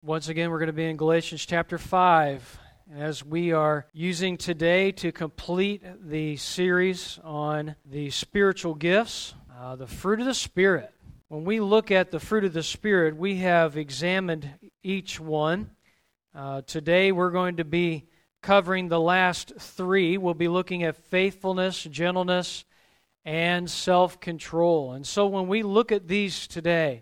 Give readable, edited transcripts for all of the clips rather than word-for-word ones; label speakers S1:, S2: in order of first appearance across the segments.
S1: Once again, we're going to be in Galatians chapter 5, as we are using today to complete the series on the spiritual gifts, the fruit of the Spirit. When we look at the fruit of the Spirit, we have examined each one. Today we're going to be covering the last three. We'll be looking at faithfulness, gentleness, and self-control. And so when we look at these today,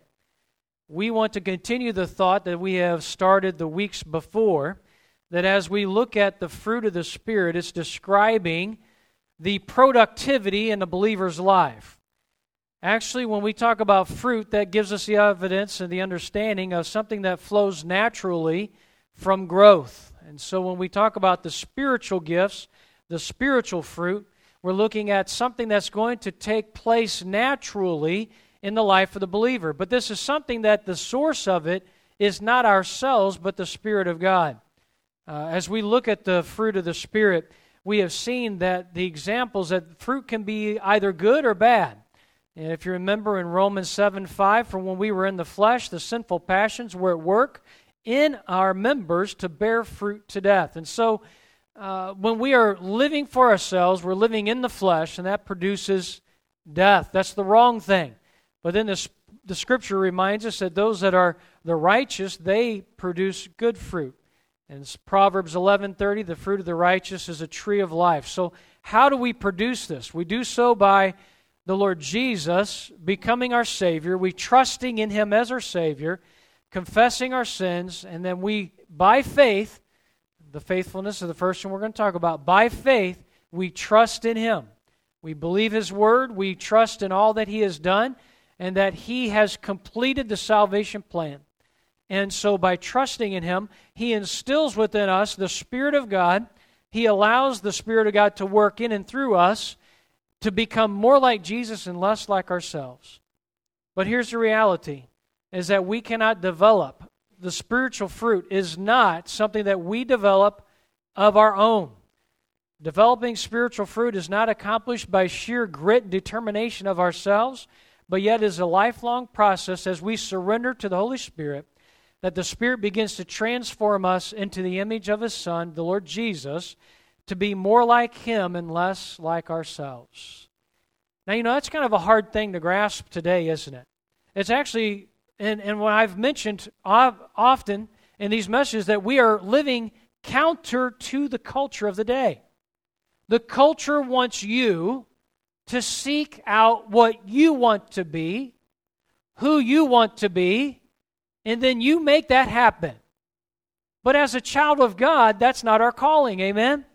S1: we want to continue the thought that we have started the weeks before, that as we look at the fruit of the Spirit, it's describing the productivity in a believer's life. Actually, when we talk about fruit, that gives us the evidence and the understanding of something that flows naturally from growth. And so when we talk about the spiritual gifts, the spiritual fruit, we're looking at something that's going to take place naturally in the life of the believer. But this is something that the source of it is not ourselves, but the Spirit of God. As we look at the fruit of the Spirit, we have seen that the examples that fruit can be either good or bad. And if you remember in Romans 7:5, for when we were in the flesh, the sinful passions were at work in our members to bear fruit to death. And so when we are living for ourselves, we're living in the flesh, and that produces death. That's the wrong thing. But then the Scripture reminds us that those that are the righteous, they produce good fruit. And it's Proverbs 11:30, the fruit of the righteous is a tree of life. So how do we produce this? We do so by the Lord Jesus becoming our Savior, we trusting in Him as our Savior, confessing our sins, and then we, by faith, the faithfulness of the first one we're going to talk about, by faith, we trust in Him. We believe His Word, we trust in all that He has done, and that He has completed the salvation plan. And so by trusting in Him, He instills within us the Spirit of God. He allows the Spirit of God to work in and through us to become more like Jesus and less like ourselves. But here's the reality, is that we cannot develop. The spiritual fruit is not something that we develop of our own. Developing spiritual fruit is not accomplished by sheer grit and determination of ourselves, but yet is a lifelong process as we surrender to the Holy Spirit, that the Spirit begins to transform us into the image of His Son, the Lord Jesus, to be more like Him and less like ourselves. Now, that's kind of a hard thing to grasp today, isn't it? It's actually, and what I've mentioned often in these messages, that we are living counter to the culture of the day. The culture wants you to seek out what you want to be, who you want to be, and then you make that happen. But as a child of God, that's not our calling, amen?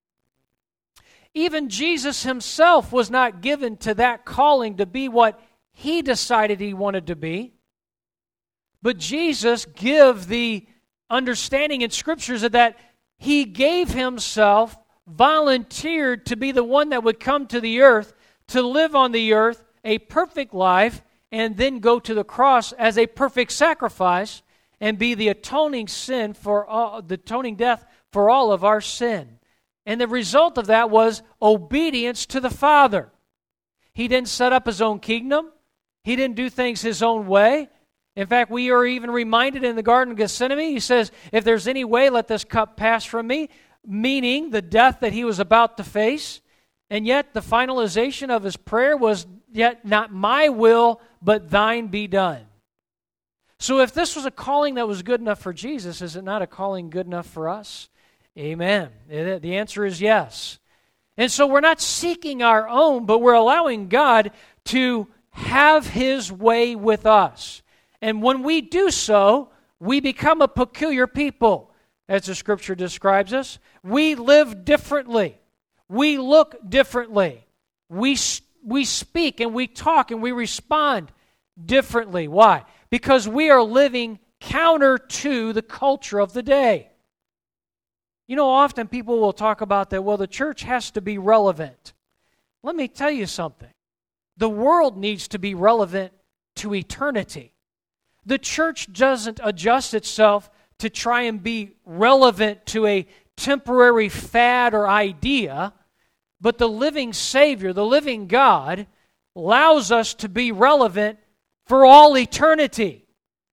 S1: Even Jesus Himself was not given to that calling to be what He decided He wanted to be. But Jesus gave the understanding in Scriptures that He gave Himself, volunteered to be the one that would come to the earth, to live on the earth a perfect life, and then go to the cross as a perfect sacrifice and be the atoning death for all of our sin. And the result of that was obedience to the Father. He didn't set up His own kingdom. He didn't do things His own way. In fact, we are even reminded in the Garden of Gethsemane, He says, if there's any way, let this cup pass from me, meaning the death that He was about to face. And yet the finalization of His prayer was, yet not my will, but thine be done. So if this was a calling that was good enough for Jesus, is it not a calling good enough for us? Amen. The answer is yes. And so we're not seeking our own, but we're allowing God to have His way with us. And when we do so, we become a peculiar people, as the Scripture describes us. We live differently. We look differently. We speak and we talk and we respond differently. Why? Because we are living counter to the culture of the day. Often people will talk about that, well, the church has to be relevant. Let me tell you something. The world needs to be relevant to eternity. The church doesn't adjust itself to try and be relevant to a temporary fad or idea, but the living Savior, the living God, allows us to be relevant for all eternity.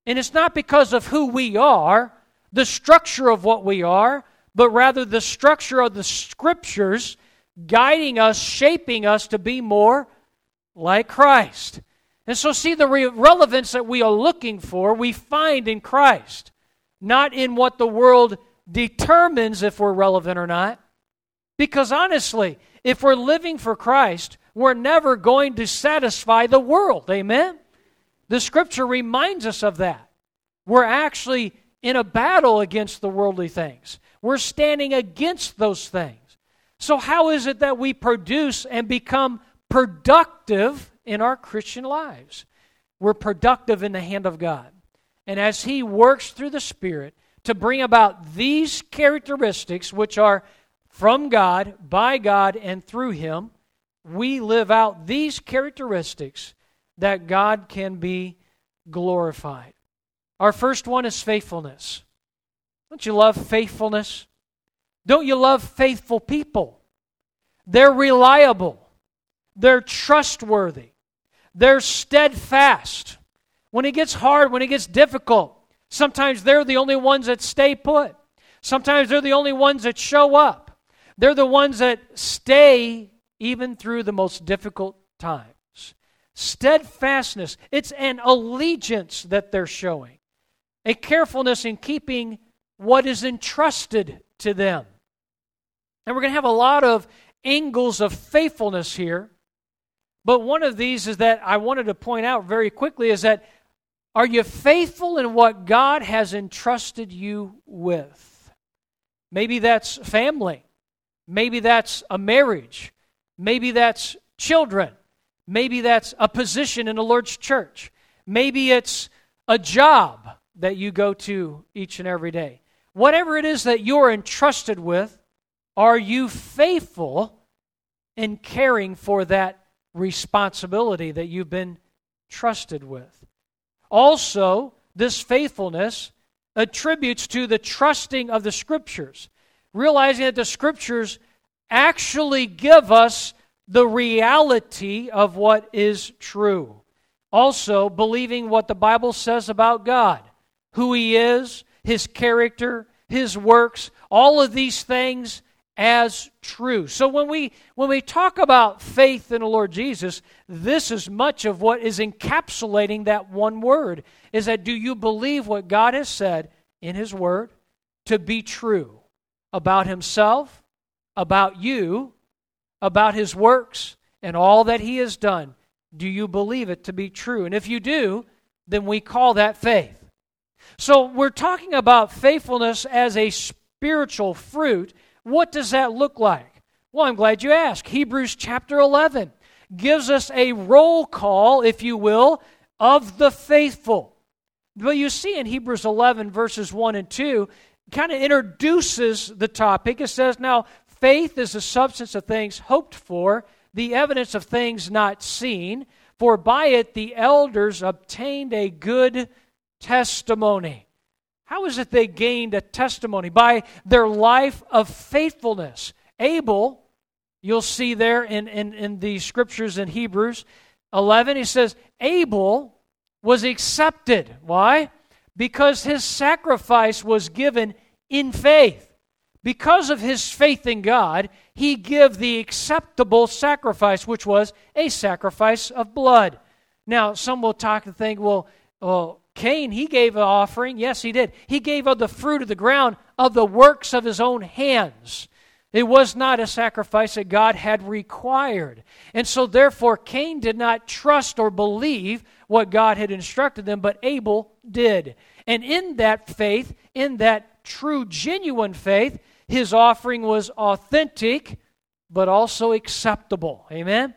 S1: And it's not because of who we are, the structure of what we are, but rather the structure of the Scriptures guiding us, shaping us to be more like Christ. And so see, the relevance that we are looking for, we find in Christ, not in what the world determines if we're relevant or not. Because honestly, if we're living for Christ, we're never going to satisfy the world. Amen? The Scripture reminds us of that. We're actually in a battle against the worldly things. We're standing against those things. So how is it that we produce and become productive in our Christian lives? We're productive in the hand of God. And as He works through the Spirit to bring about these characteristics, which are from God, by God, and through Him, we live out these characteristics that God can be glorified. Our first one is faithfulness. Don't you love faithfulness? Don't you love faithful people? They're reliable. They're trustworthy. They're steadfast. When it gets hard, when it gets difficult, sometimes they're the only ones that stay put. Sometimes they're the only ones that show up. They're the ones that stay even through the most difficult times. Steadfastness, it's an allegiance that they're showing. A carefulness in keeping what is entrusted to them. And we're going to have a lot of angles of faithfulness here. But one of these is that I wanted to point out very quickly is that, are you faithful in what God has entrusted you with? Maybe that's family. Maybe that's a marriage. Maybe that's children. Maybe that's a position in the Lord's church. Maybe it's a job that you go to each and every day. Whatever it is that you're entrusted with, are you faithful in caring for that responsibility that you've been trusted with? Also, this faithfulness attributes to the trusting of the Scriptures, realizing that the Scriptures actually give us the reality of what is true. Also, believing what the Bible says about God, who He is, His character, His works, all of these things as true. So when we talk about faith in the Lord Jesus, this is much of what is encapsulating that one word, is that do you believe what God has said in His Word to be true about Himself, about you, about His works, and all that He has done? Do you believe it to be true? And if you do, then we call that faith. So we're talking about faithfulness as a spiritual fruit. What does that look like? Well, I'm glad you asked. Hebrews chapter 11 gives us a roll call, if you will, of the faithful. But you see in Hebrews 11 verses 1 and 2, kind of introduces the topic. It says, now, faith is the substance of things hoped for, the evidence of things not seen, for by it the elders obtained a good testimony. How is it they gained a testimony? By their life of faithfulness. Abel, you'll see there in the scriptures in Hebrews 11, he says, Abel was accepted. Why? Because his sacrifice was given in faith. Because of his faith in God, he gave the acceptable sacrifice, which was a sacrifice of blood. Now, some will talk and think, well, Cain, he gave an offering. Yes, he did. He gave of the fruit of the ground, of the works of his own hands. It was not a sacrifice that God had required. And so, therefore, Cain did not trust or believe what God had instructed them, but Abel did. And in that faith, in that true, genuine faith, his offering was authentic, but also acceptable. Amen?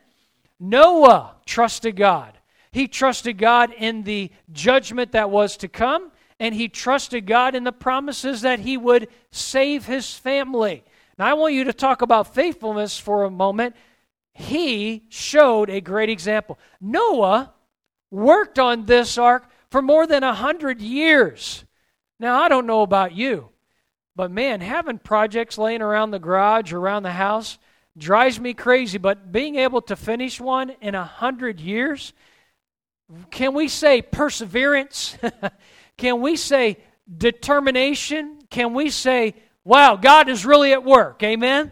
S1: Noah trusted God. He trusted God in the judgment that was to come, and he trusted God in the promises that he would save his family. Now, I want you to talk about faithfulness for a moment. He showed a great example. Noah worked on this ark for more than 100 years. Now, I don't know about you, but man, having projects laying around the garage, around the house, drives me crazy. But being able to finish one in 100 years, can we say perseverance? Can we say determination? Can we say, wow, God is really at work? Amen?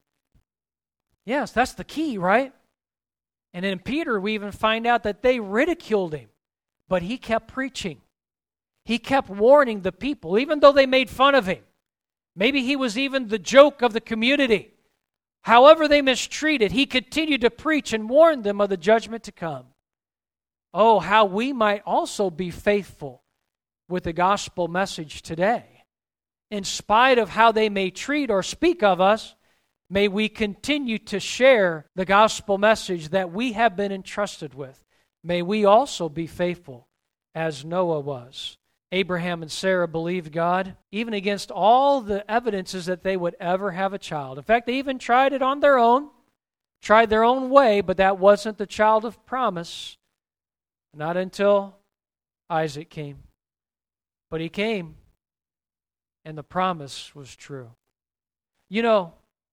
S1: Yes, that's the key, right? And in Peter, we even find out that they ridiculed him, but he kept preaching. He kept warning the people, even though they made fun of him. Maybe he was even the joke of the community. However they mistreated, he continued to preach and warn them of the judgment to come. Oh, how we might also be faithful with the gospel message today. In spite of how they may treat or speak of us, may we continue to share the gospel message that we have been entrusted with. May we also be faithful as Noah was. Abraham and Sarah believed God, even against all the evidences that they would ever have a child. In fact, they even tried it on their own, tried their own way, but that wasn't the child of promise. Not until Isaac came. But he came, and the promise was true. You know,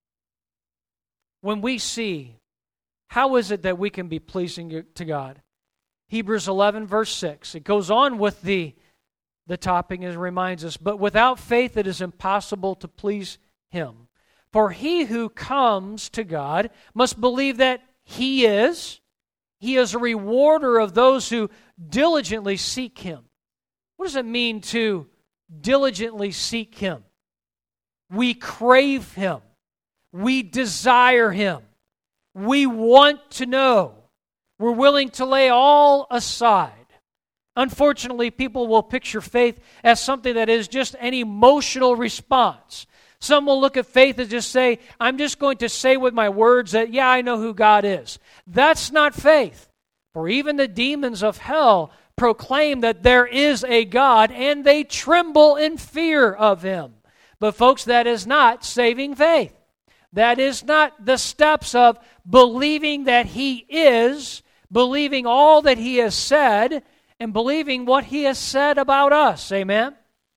S1: when we see, how is it that we can be pleasing to God? Hebrews 11, verse 6. It goes on with the topic and it reminds us, but without faith it is impossible to please Him. For he who comes to God must believe that He is a rewarder of those who diligently seek Him. What does it mean to diligently seek Him? We crave Him. We desire Him. We want to know. We're willing to lay all aside. Unfortunately, people will picture faith as something that is just an emotional response. Some will look at faith and just say, I'm just going to say with my words that, yeah, I know who God is. That's not faith. For even the demons of hell proclaim that there is a God, and they tremble in fear of Him. But folks, that is not saving faith. That is not the steps of believing that He is, believing all that He has said, and believing what He has said about us. Amen?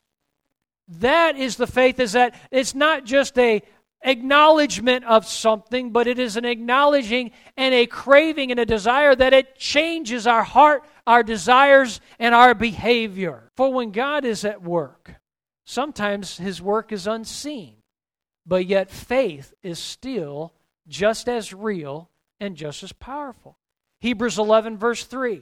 S1: That is the faith, is that it's not just a acknowledgement of something, but it is an acknowledging and a craving and a desire that it changes our heart, our desires, and our behavior. For when God is at work, sometimes His work is unseen, but yet faith is still just as real and just as powerful. Hebrews 11, verse 3.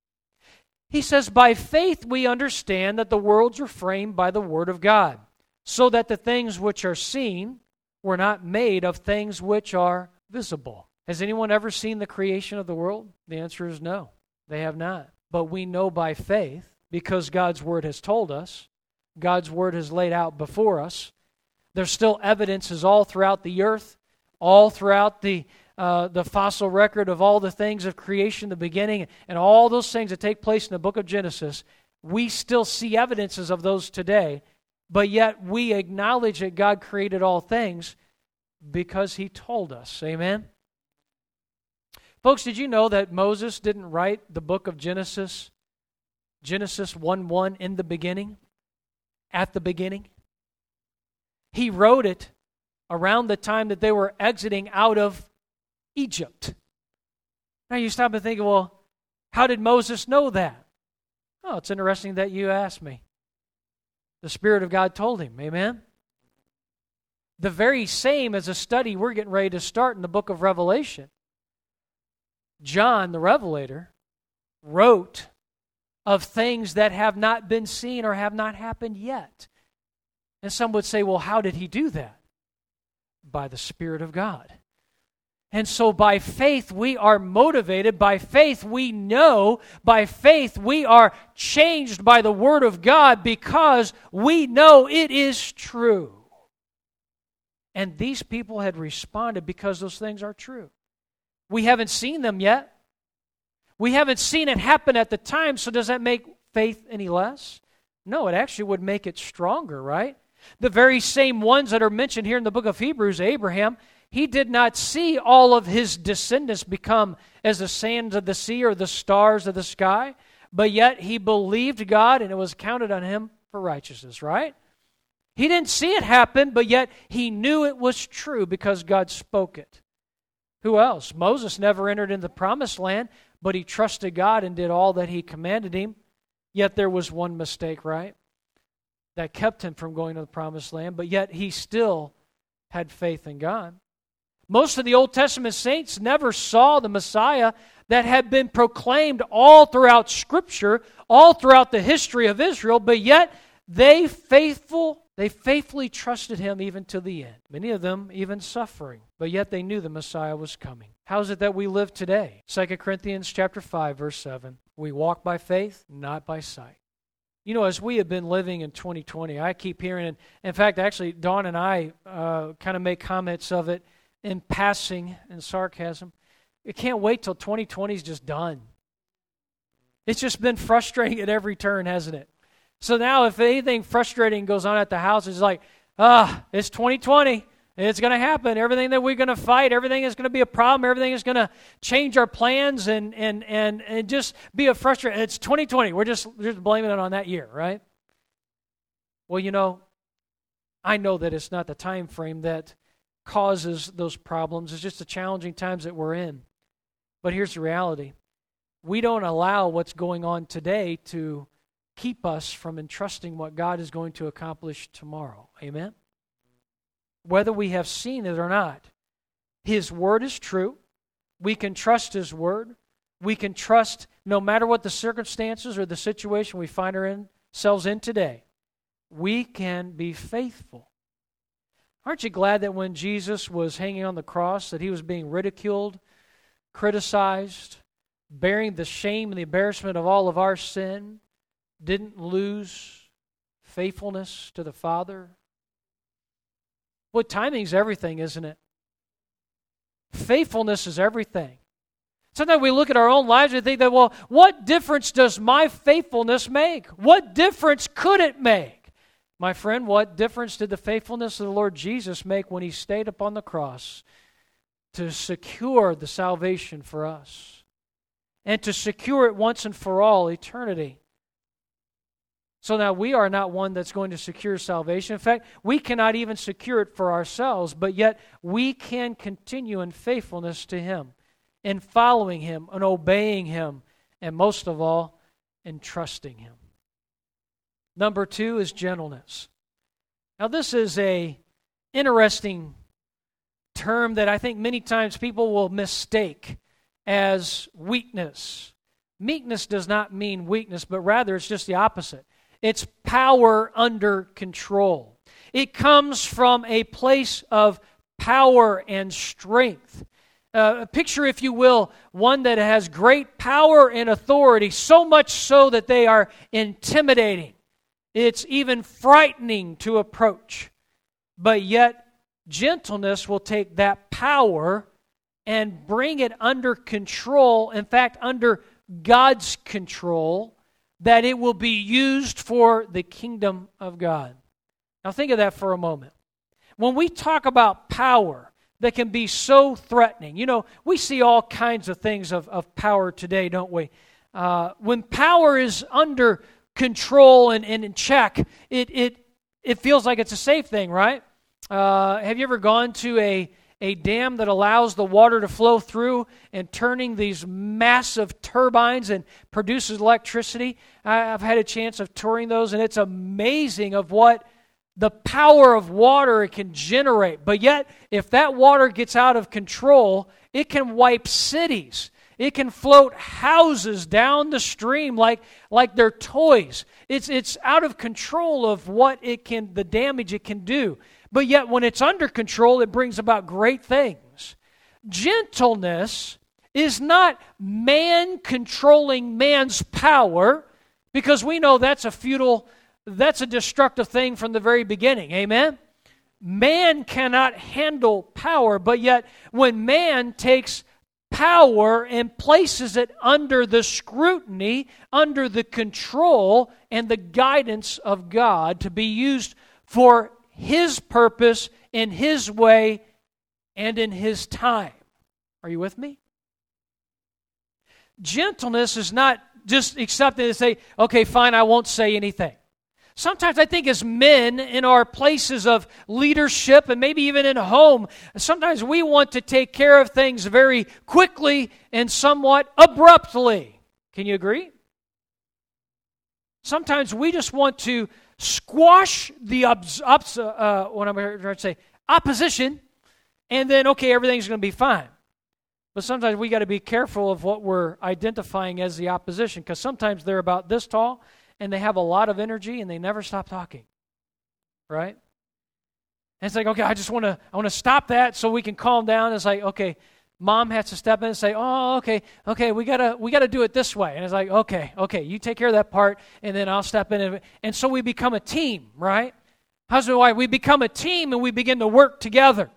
S1: He says, by faith we understand that the worlds were framed by the Word of God, so that the things which are seen were not made of things which are visible. Has anyone ever seen the creation of the world? The answer is no, they have not. But we know by faith, because God's Word has told us, God's Word has laid out before us. There's still evidences all throughout the earth, all throughout the fossil record of all the things of creation, the beginning, and all those things that take place in the book of Genesis. We still see evidences of those today, but yet we acknowledge that God created all things because He told us. Amen? Folks, did you know that Moses didn't write the book of Genesis 1:1 in the beginning, at the beginning? He wrote it around the time that they were exiting out of Egypt. Now you stop and think, well, how did Moses know that? Oh, it's interesting that you asked me. The Spirit of God told him, amen? The very same as a study we're getting ready to start in the book of Revelation. John, the Revelator, wrote of things that have not been seen or have not happened yet. And some would say, well, how did he do that? By the Spirit of God. And so by faith we are motivated, by faith we know, by faith we are changed by the Word of God because we know it is true. And these people had responded because those things are true. We haven't seen them yet. We haven't seen it happen at the time, so does that make faith any less? No, it actually would make it stronger, right? The very same ones that are mentioned here in the book of Hebrews, Abraham, he did not see all of his descendants become as the sands of the sea or the stars of the sky, but yet he believed God and it was counted on him for righteousness, right? He didn't see it happen, but yet he knew it was true because God spoke it. Who else? Moses never entered into the promised land, but he trusted God and did all that He commanded him. Yet there was one mistake, right? That kept him from going to the promised land, but yet he still had faith in God. Most of the Old Testament saints never saw the Messiah that had been proclaimed all throughout Scripture, all throughout the history of Israel, but yet they faithfully trusted him even to the end. Many of them even suffering, but yet they knew the Messiah was coming. How is it that we live today? 2 Corinthians chapter 5, verse 7. We walk by faith, not by sight. You know, as we have been living in 2020, I keep hearing, and in fact, actually, Dawn and I kind of make comments of it in passing and sarcasm. It can't wait till 2020 is just done. It's just been frustrating at every turn, hasn't it? So now if anything frustrating goes on at the house, it's like, it's 2020. It's going to happen. Everything that we're going to fight, everything is going to be a problem. Everything is going to change our plans and just be a frustration. It's 2020. We're just blaming it on that year, right? Well, you know, I know that it's not the time frame that causes those problems. It's just the challenging times that we're in. But here's the reality. We don't allow what's going on today to keep us from entrusting what God is going to accomplish tomorrow. Amen? Whether we have seen it or not, His Word is true. We can trust His Word. We can trust no matter what the circumstances or the situation we find ourselves in today, we can be faithful. Aren't you glad that when Jesus was hanging on the cross, that He was being ridiculed, criticized, bearing the shame and the embarrassment of all of our sin, didn't lose faithfulness to the Father? Well, timing's everything, isn't it? Faithfulness is everything. Sometimes we look at our own lives and think that, well, what difference does my faithfulness make? What difference could it make? My friend, what difference did the faithfulness of the Lord Jesus make when He stayed upon the cross to secure the salvation for us and to secure it once and for all, eternity? So now we are not one that's going to secure salvation. In fact, we cannot even secure it for ourselves, but yet we can continue in faithfulness to Him, in following Him, and obeying Him, and most of all, in trusting Him. Number 2 is gentleness. Now this is an interesting term that I think many times people will mistake as weakness. Meekness does not mean weakness, but rather it's just the opposite. It's power under control. It comes from a place of power and strength. Picture, if you will, one that has great power and authority, so much so that they are intimidating. It's even frightening to approach. But yet, gentleness will take that power and bring it under control, in fact, under God's control, that it will be used for the kingdom of God. Now think of that for a moment. When we talk about power that can be so threatening, you know, we see all kinds of things of power today, don't we? When power is under control and in check, it feels like it's a safe thing, right? Have you ever gone to a dam that allows the water to flow through and turning these massive turbines and produces electricity? I've had a chance of touring those, and it's amazing of what the power of water it can generate. But yet, if that water gets out of control, it can wipe cities. It can float houses down the stream like they're toys. It's out of control of the damage it can do. But yet when it's under control, it brings about great things. Gentleness is not man controlling man's power, because we know that's a destructive thing from the very beginning. Amen? Man cannot handle power, but yet when man takes power and places it under the scrutiny, under the control and the guidance of God to be used for His purpose, in His way, and in His time. Are you with me? Gentleness is not just accepting to say, okay, fine, I won't say anything. Sometimes I think as men in our places of leadership and maybe even in home, sometimes we want to take care of things very quickly and somewhat abruptly. Can you agree? Sometimes we just want to squash the opposition, and then, okay, everything's going to be fine. But sometimes we got to be careful of what we're identifying as the opposition, because sometimes they're about this tall, and they have a lot of energy, and they never stop talking, right? And it's like, okay, I want to stop that so we can calm down. It's like, okay, Mom has to step in and say, oh, okay, we gotta do it this way. And it's like, okay, you take care of that part, and then I'll step in. And so we become a team, right? Husband and wife, we become a team, and we begin to work together.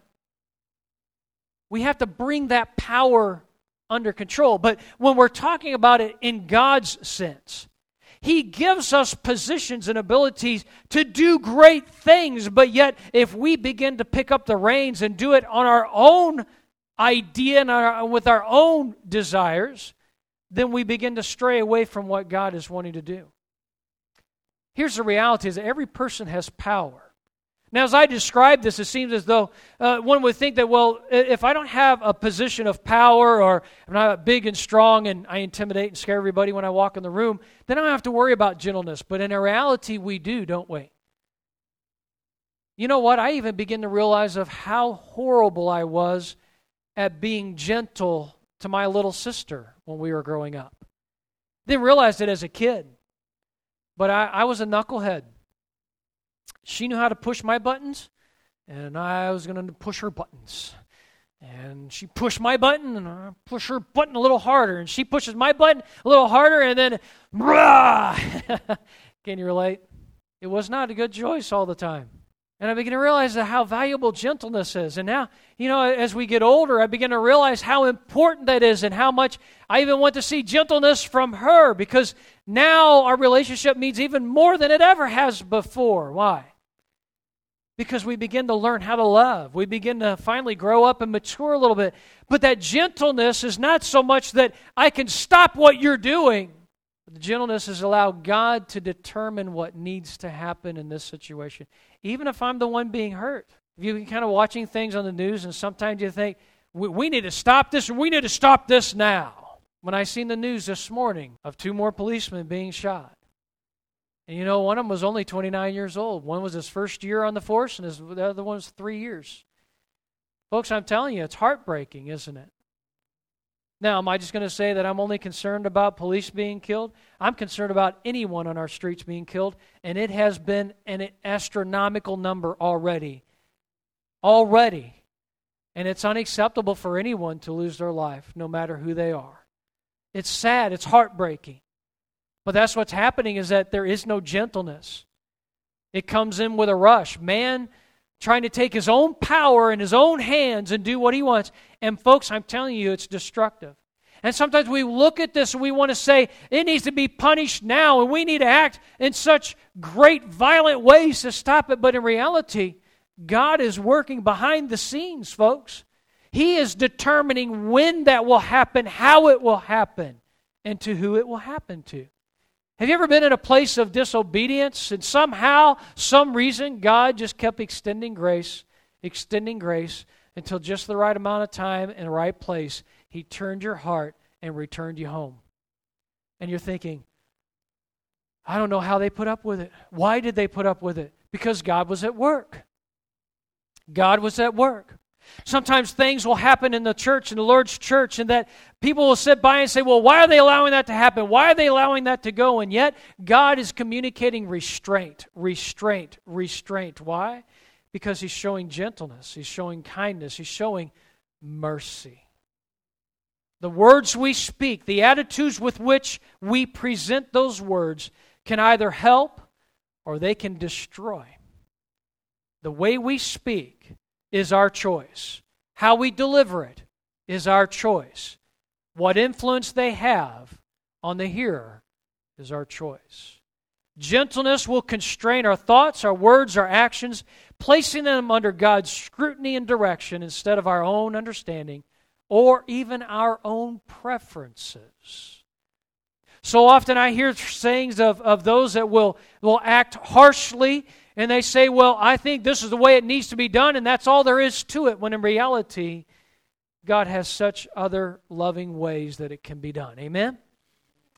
S1: We have to bring that power under control. But when we're talking about it in God's sense, He gives us positions and abilities to do great things, but yet if we begin to pick up the reins and do it on our own idea and with our own desires, then we begin to stray away from what God is wanting to do. Here's the reality, is that every person has power. Now, as I describe this, it seems as though one would think that, well, if I don't have a position of power, or I'm not big and strong and I intimidate and scare everybody when I walk in the room, then I don't have to worry about gentleness. But in reality, we do, don't we? You know what? I even begin to realize of how horrible I was at being gentle to my little sister when we were growing up. Didn't realize it as a kid, but I was a knucklehead. She knew how to push my buttons, and I was going to push her buttons. And she pushed my button, and I push her button a little harder, and she pushes my button a little harder, and then, rah! Can you relate? It was not a good choice all the time. And I begin to realize how valuable gentleness is. And now, as we get older, I begin to realize how important that is and how much I even want to see gentleness from her, because now our relationship means even more than it ever has before. Why? Because we begin to learn how to love. We begin to finally grow up and mature a little bit. But that gentleness is not so much that I can stop what you're doing. The gentleness is allow God to determine what needs to happen in this situation, even if I'm the one being hurt. If you've been kind of watching things on the news, and sometimes you think, we need to stop this, or we need to stop this now. When I seen the news this morning of 2 more policemen being shot. And one of them was only 29 years old. One was his first year on the force, and the other one was 3 years. Folks, I'm telling you, it's heartbreaking, isn't it? Now, am I just going to say that I'm only concerned about police being killed? I'm concerned about anyone on our streets being killed, and it has been an astronomical number already. Already. And it's unacceptable for anyone to lose their life, no matter who they are. It's sad, it's heartbreaking. But that's what's happening, is that there is no gentleness. It comes in with a rush. Man trying to take his own power in his own hands and do what he wants. And folks, I'm telling you, it's destructive. And sometimes we look at this and we want to say, it needs to be punished now, and we need to act in such great, violent ways to stop it. But in reality, God is working behind the scenes, folks. He is determining when that will happen, how it will happen, and to who it will happen to. Have you ever been in a place of disobedience, and somehow, some reason, God just kept extending grace until just the right amount of time and the right place, He turned your heart and returned you home? And you're thinking, I don't know how they put up with it. Why did they put up with it? Because God was at work. God was at work. Sometimes things will happen in the church, in the Lord's church, and that people will sit by and say, well, why are they allowing that to happen? Why are they allowing that to go? And yet, God is communicating restraint. Why? Because He's showing gentleness. He's showing kindness. He's showing mercy. The words we speak, the attitudes with which we present those words can either help or they can destroy. The way we speak is our choice. How we deliver it is our choice. What influence they have on the hearer is our choice. Gentleness will constrain our thoughts, our words, our actions, placing them under God's scrutiny and direction instead of our own understanding or even our own preferences. So often I hear sayings of those that will act harshly, and they say, well, I think this is the way it needs to be done, and that's all there is to it, when in reality, God has such other loving ways that it can be done. Amen?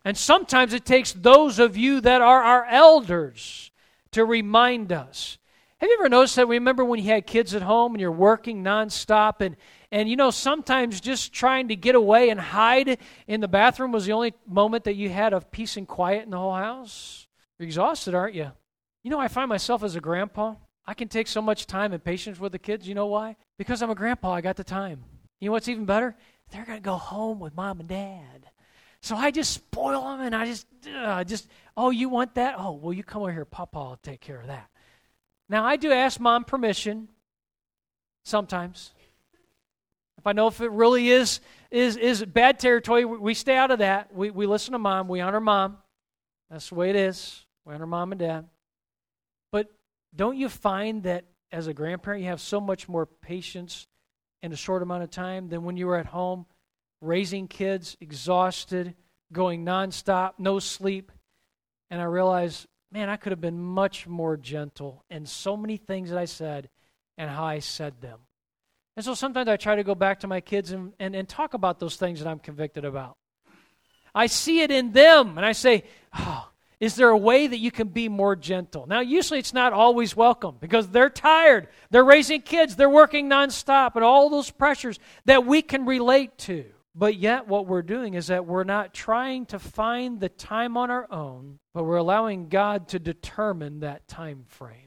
S1: And sometimes it takes those of you that are our elders to remind us. Have you ever noticed that? Remember when you had kids at home and you're working nonstop and you know, sometimes just trying to get away and hide in the bathroom was the only moment that you had of peace and quiet in the whole house? You're exhausted, aren't you? You know, I find myself as a grandpa, I can take so much time and patience with the kids. You know why? Because I'm a grandpa, I got the time. You know what's even better? They're going to go home with mom and dad. So I just spoil them, and I just, oh, you want that? Oh, well, you come over here. Papa will take care of that. Now, I do ask mom permission sometimes. If I know if it really is bad territory, we stay out of that. We listen to mom. We honor mom. That's the way it is. We honor mom and dad. But don't you find that as a grandparent, you have so much more patience in a short amount of time than when you were at home raising kids, exhausted, going nonstop, no sleep? And I realized, man, I could have been much more gentle in so many things that I said and how I said them. And so sometimes I try to go back to my kids and talk about those things that I'm convicted about. I see it in them, and I say, oh, is there a way that you can be more gentle? Now, usually it's not always welcome because they're tired. They're raising kids. They're working nonstop and all those pressures that we can relate to. But yet what we're doing is that we're not trying to find the time on our own, but we're allowing God to determine that time frame.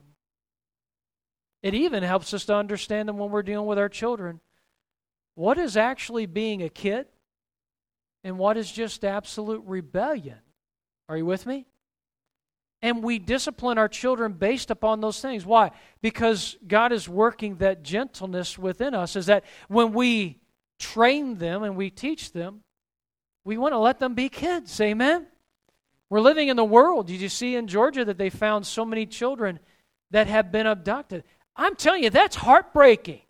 S1: It even helps us to understand them when we're dealing with our children. What is actually being a kid and what is just absolute rebellion? Are you with me? And we discipline our children based upon those things. Why? Because God is working that gentleness within us, is that when we train them and we teach them, we want to let them be kids. Amen? We're living in the world. Did you see in Georgia that they found so many children that have been abducted? I'm telling you, that's heartbreaking.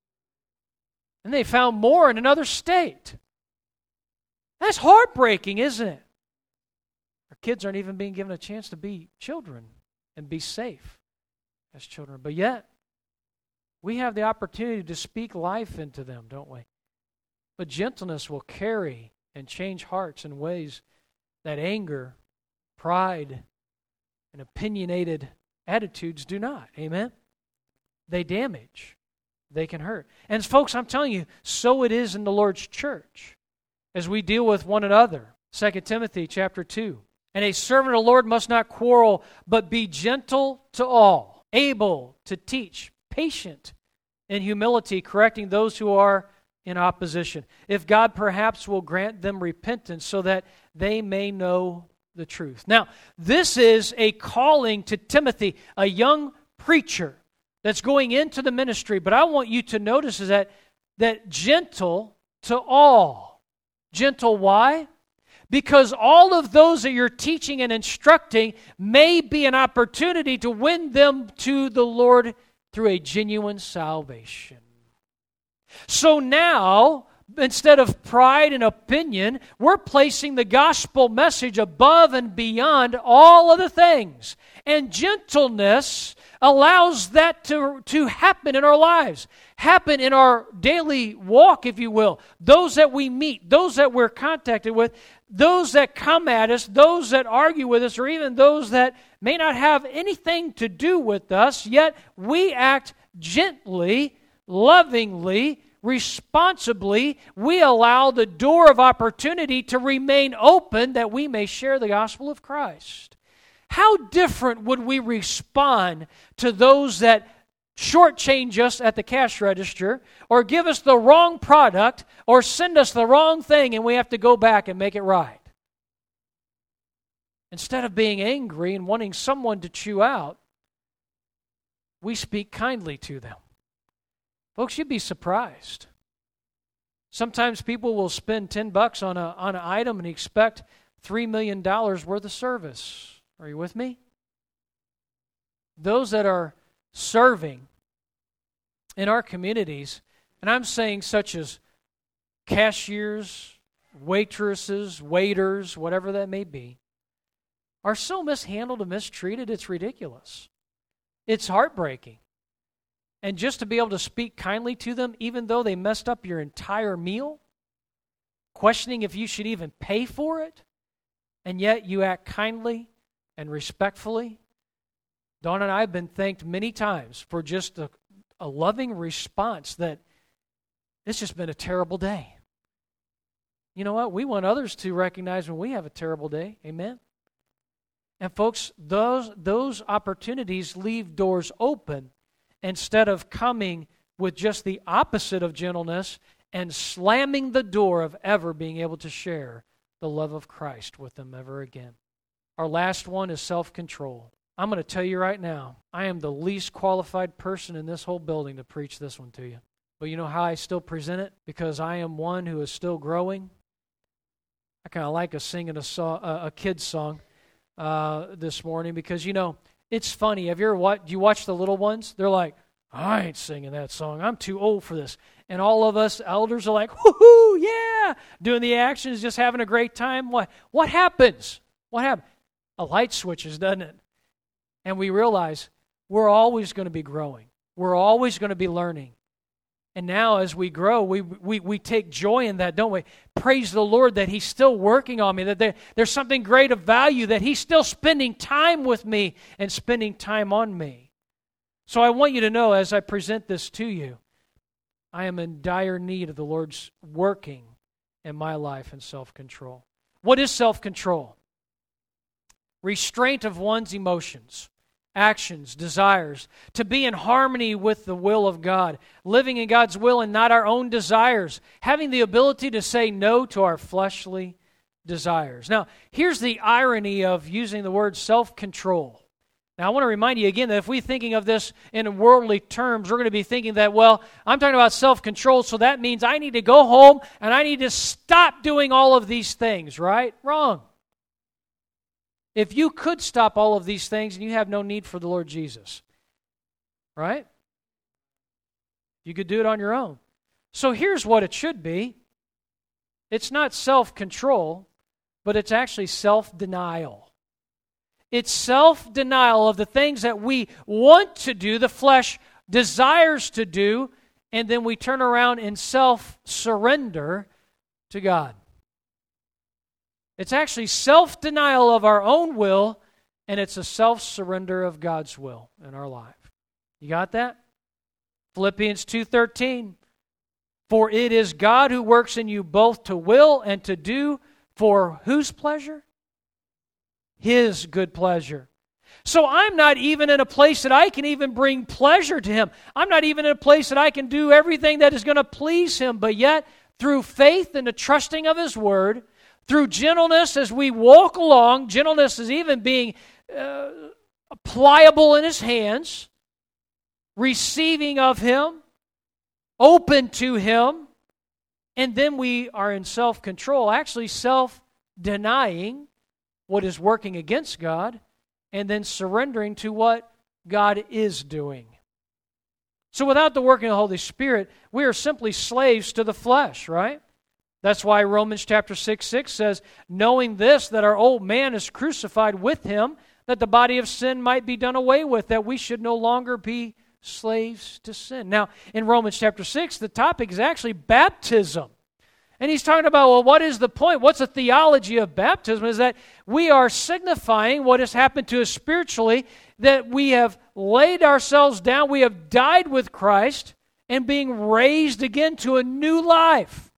S1: And they found more in another state. That's heartbreaking, isn't it? Our kids aren't even being given a chance to be children and be safe as children. But yet, we have the opportunity to speak life into them, don't we? But gentleness will carry and change hearts in ways that anger, pride, and opinionated attitudes do not. Amen? They damage. They can hurt. And folks, I'm telling you, so it is in the Lord's church as we deal with one another. 2 Timothy chapter 2. And a servant of the Lord must not quarrel, but be gentle to all, able to teach, patient in humility, correcting those who are in opposition, if God perhaps will grant them repentance so that they may know the truth. Now, this is a calling to Timothy, a young preacher that's going into the ministry. But I want you to notice is that gentle to all. Gentle, why? Because all of those that you're teaching and instructing may be an opportunity to win them to the Lord through a genuine salvation. So now, instead of pride and opinion, we're placing the gospel message above and beyond all other things. And gentleness allows that to happen in our lives, happen in our daily walk, if you will. Those that we meet, those that we're contacted with, those that come at us, those that argue with us, or even those that may not have anything to do with us, yet we act gently, lovingly, responsibly. We allow the door of opportunity to remain open that we may share the gospel of Christ. How different would we respond to those that shortchange us at the cash register or give us the wrong product or send us the wrong thing and we have to go back and make it right? Instead of being angry and wanting someone to chew out, we speak kindly to them. Folks, you'd be surprised. Sometimes people will spend $10 on an item and expect $3 million worth of service. Are you with me? Those that are serving in our communities, and I'm saying such as cashiers, waitresses, waiters, whatever that may be, are so mishandled and mistreated, it's ridiculous. It's heartbreaking. And just to be able to speak kindly to them, even though they messed up your entire meal, questioning if you should even pay for it, and yet you act kindly and respectfully. Dawn and I have been thanked many times for just a loving response that it's just been a terrible day. You know what? We want others to recognize when we have a terrible day. Amen? And folks, those opportunities leave doors open instead of coming with just the opposite of gentleness and slamming the door of ever being able to share the love of Christ with them ever again. Our last one is self-control. I'm going to tell you right now, I am the least qualified person in this whole building to preach this one to you. But you know how I still present it? Because I am one who is still growing. I kind of like singing a kid's song this morning because, you know, it's funny. Have you ever do you watch the little ones? They're like, I ain't singing that song. I'm too old for this. And all of us elders are like, whoo-hoo, yeah, doing the actions, just having a great time. What happens? What happens? A light switches, doesn't it? And we realize we're always going to be growing. We're always going to be learning. And now as we grow, we take joy in that, don't we? Praise the Lord that He's still working on me, that there's something great of value, that He's still spending time with me and spending time on me. So I want you to know as I present this to you, I am in dire need of the Lord's working in my life in self-control. What is self-control? Restraint of one's emotions, actions, desires, to be in harmony with the will of God, living in God's will and not our own desires, having the ability to say no to our fleshly desires. Now, here's the irony of using the word self-control. Now, I want to remind you again that if we're thinking of this in worldly terms, we're going to be thinking that, well, I'm talking about self-control, so that means I need to go home and I need to stop doing all of these things, right? Wrong. If you could stop all of these things, and you have no need for the Lord Jesus, right? You could do it on your own. So here's what it should be. It's not self-control, but it's actually self-denial. It's self-denial of the things that we want to do, the flesh desires to do, and then we turn around and self-surrender to God. It's actually self-denial of our own will, and it's a self-surrender of God's will in our life. You got that? Philippians 2:13. For it is God who works in you both to will and to do for whose pleasure? His good pleasure. So I'm not even in a place that I can even bring pleasure to Him. I'm not even in a place that I can do everything that is going to please Him. But yet, through faith and the trusting of His Word, through gentleness as we walk along, gentleness is even being pliable in His hands, receiving of Him, open to Him, and then we are in self-control, actually self-denying what is working against God, and then surrendering to what God is doing. So without the working of the Holy Spirit, we are simply slaves to the flesh, right? That's why Romans chapter 6:6 says, knowing this, that our old man is crucified with Him, that the body of sin might be done away with, that we should no longer be slaves to sin. Now, in Romans chapter 6, the topic is actually baptism. And he's talking about, well, what is the point? What's the theology of baptism? Is that we are signifying what has happened to us spiritually, that we have laid ourselves down, we have died with Christ, and being raised again to a new life.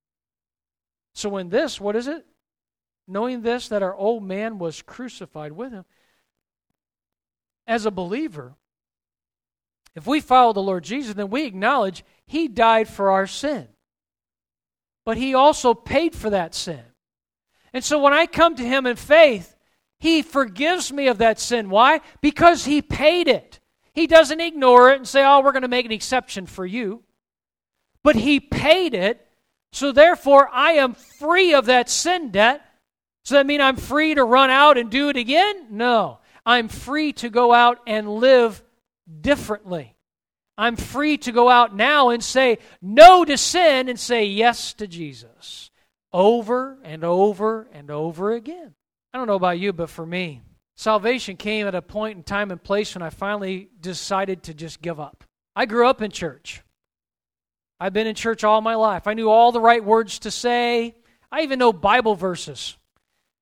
S1: So in this, what is it? Knowing this, that our old man was crucified with Him. As a believer, if we follow the Lord Jesus, then we acknowledge He died for our sin. But He also paid for that sin. And so when I come to Him in faith, He forgives me of that sin. Why? Because He paid it. He doesn't ignore it and say, oh, we're going to make an exception for you. But He paid it, so therefore I am free of that sin debt. Does that mean I'm free to run out and do it again? No. I'm free to go out and live differently. I'm free to go out now and say no to sin and say yes to Jesus over and over and over again. I don't know about you, but for me, salvation came at a point in time and place when I finally decided to just give up. I grew up in church. I've been in church all my life. I knew all the right words to say. I even know Bible verses.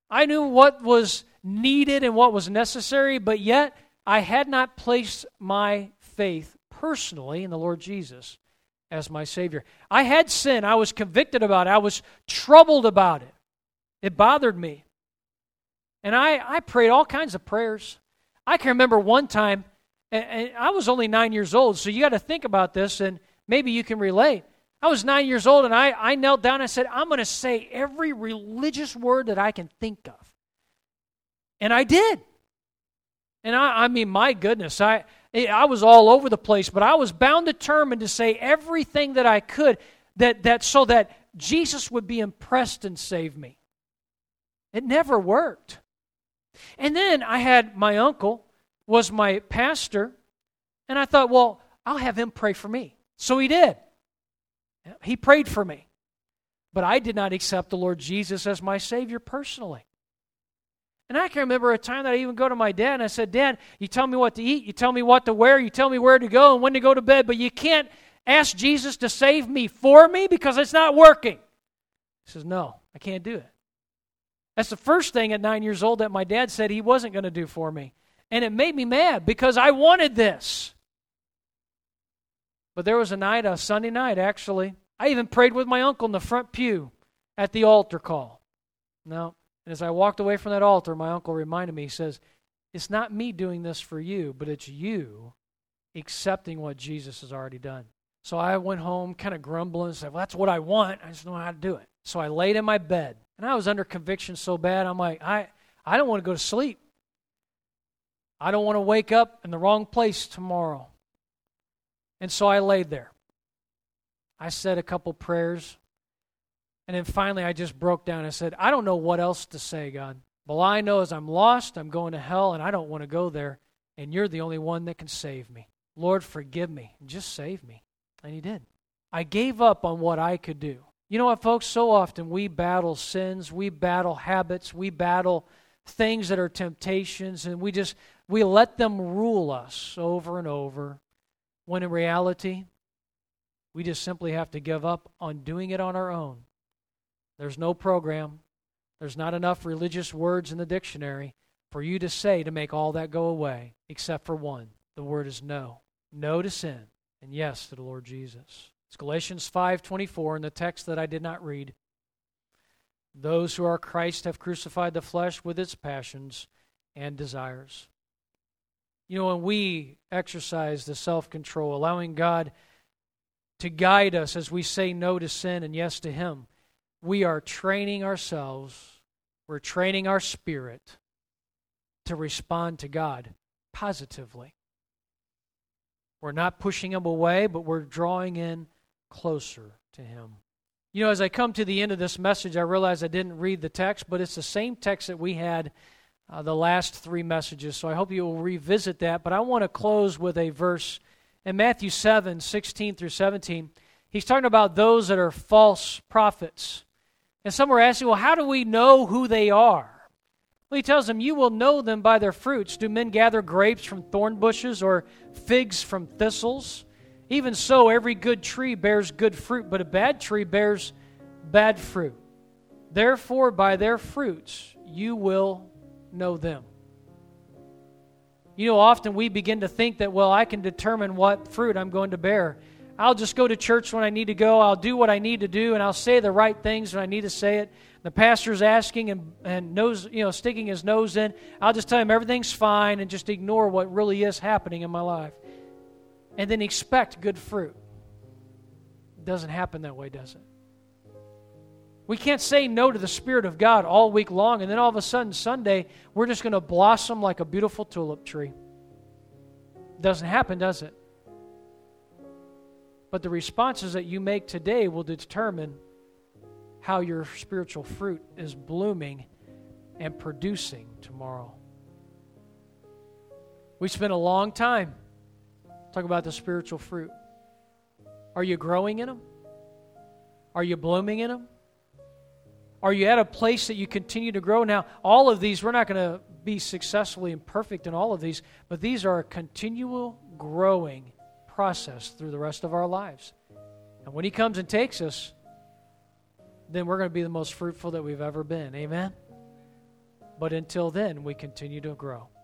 S1: I knew what was needed and what was necessary, but yet I had not placed my faith personally in the Lord Jesus as my Savior. I had sin. I was convicted about it. I was troubled about it. It bothered me. And I prayed all kinds of prayers. I can remember one time, and I was only 9 years old, so you got to think about this, and maybe you can relate. I was 9 years old, and I knelt down and I said, I'm going to say every religious word that I can think of. And I did. And I mean, my goodness, I was all over the place, but I was bound determined to say everything that I could that so that Jesus would be impressed and save me. It never worked. And then I had my uncle was my pastor, and I thought, well, I'll have him pray for me. So he did. He prayed for me. But I did not accept the Lord Jesus as my Savior personally. And I can remember a time that I even go to my dad and I said, Dad, you tell me what to eat, you tell me what to wear, you tell me where to go and when to go to bed, but you can't ask Jesus to save me for me because it's not working. He says, no, I can't do it. That's the first thing at 9 years old that my dad said he wasn't going to do for me. And it made me mad because I wanted this. But there was a night, a Sunday night actually, I even prayed with my uncle in the front pew at the altar call. Now, and as I walked away from that altar, my uncle reminded me, he says, it's not me doing this for you, but it's you accepting what Jesus has already done. So I went home kind of grumbling and said, well, that's what I want. I just don't know how to do it. So I laid in my bed, and I was under conviction so bad, I'm like, I don't want to go to sleep. I don't want to wake up in the wrong place tomorrow. And so I laid there. I said a couple prayers, and then finally I just broke down. I said, I don't know what else to say, God. All I know is I'm lost, I'm going to hell, and I don't want to go there, and you're the only one that can save me. Lord, forgive me, and just save me. And he did. I gave up on what I could do. You know what, folks? So often we battle sins, we battle habits, we battle things that are temptations, and we let them rule us over and over, when in reality, we just simply have to give up on doing it on our own. There's no program. There's not enough religious words in the dictionary for you to say to make all that go away, except for one. The word is no. No to sin, and yes to the Lord Jesus. It's Galatians 5:24 in the text that I did not read. Those who are Christ have crucified the flesh with its passions and desires. You know, when we exercise the self-control, allowing God to guide us as we say no to sin and yes to Him, we are training ourselves, we're training our spirit to respond to God positively. We're not pushing Him away, but we're drawing in closer to Him. You know, as I come to the end of this message, I realize I didn't read the text, but it's the same text that we had the last three messages, so I hope you will revisit that. But I want to close with a verse in Matthew 7:16 through 17. He's talking about those that are false prophets. And some were asking, well, how do we know who they are? Well, he tells them, you will know them by their fruits. Do men gather grapes from thorn bushes or figs from thistles? Even so, every good tree bears good fruit, but a bad tree bears bad fruit. Therefore, by their fruits, you will know them. You know, often we begin to think that, well, I can determine what fruit I'm going to bear. I'll just go to church when I need to go. I'll do what I need to do, and I'll say the right things when I need to say it. The pastor's asking and nose, sticking his nose in. I'll just tell him everything's fine and just ignore what really is happening in my life. And then expect good fruit. It doesn't happen that way, does it? We can't say no to the Spirit of God all week long, and then all of a sudden, Sunday, we're just going to blossom like a beautiful tulip tree. It doesn't happen, does it? But the responses that you make today will determine how your spiritual fruit is blooming and producing tomorrow. We spent a long time talking about the spiritual fruit. Are you growing in them? Are you blooming in them? Are you at a place that you continue to grow? Now, all of these, we're not going to be successfully and perfect in all of these, but these are a continual growing process through the rest of our lives. And when He comes and takes us, then we're going to be the most fruitful that we've ever been. Amen? But until then, we continue to grow.